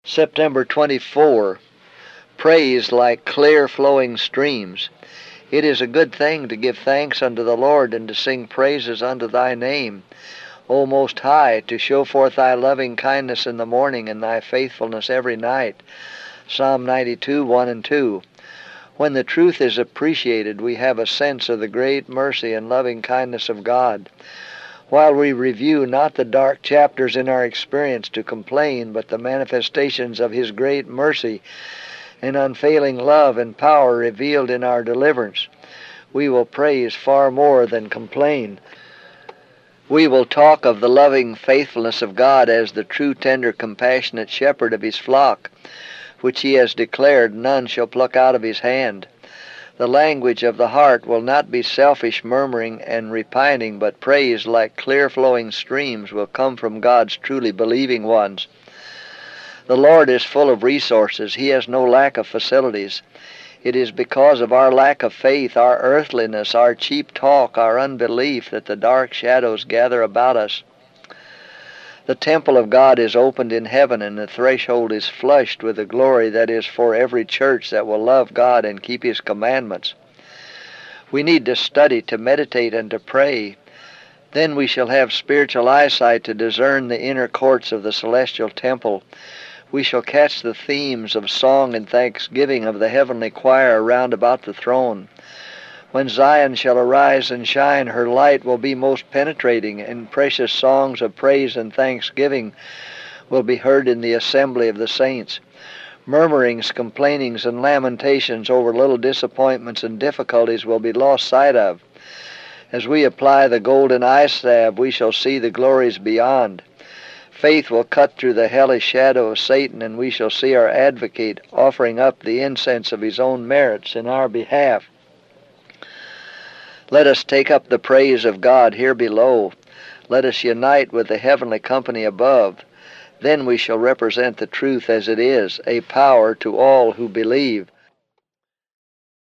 September 24. Praise like clear flowing streams. It is a good thing to give thanks unto the Lord, and to sing praises unto thy name, O Most High, to show forth thy loving kindness in the morning, and thy faithfulness every night. Psalm 92, 1 and 2. When the truth is appreciated, we have a sense of the great mercy and loving kindness of God. While we review not the dark chapters in our experience to complain, but the manifestations of His great mercy and unfailing love and power revealed in our deliverance, we will praise far more than complain. We will talk of the loving faithfulness of God as the true, tender, compassionate shepherd of His flock, which He has declared none shall pluck out of His hand. The language of the heart will not be selfish murmuring and repining, but praise like clear-flowing streams will come from God's truly believing ones. The Lord is full of resources. He has no lack of facilities. It is because of our lack of faith, our earthliness, our cheap talk, our unbelief, that the dark shadows gather about us. The temple of God is opened in heaven, and the threshold is flushed with the glory that is for every church that will love God and keep His commandments. We need to study, to meditate, and to pray. Then we shall have spiritual eyesight to discern the inner courts of the celestial temple. We shall catch the themes of song and thanksgiving of the heavenly choir round about the throne. When Zion shall arise and shine, her light will be most penetrating, and precious songs of praise and thanksgiving will be heard in the assembly of the saints. Murmurings, complainings, and lamentations over little disappointments and difficulties will be lost sight of. As we apply the golden eye salve, we shall see the glories beyond. Faith will cut through the hellish shadow of Satan, and we shall see our advocate offering up the incense of his own merits in our behalf. Let us take up the praise of God here below. Let us unite with the heavenly company above. Then we shall represent the truth as it is, a power to all who believe.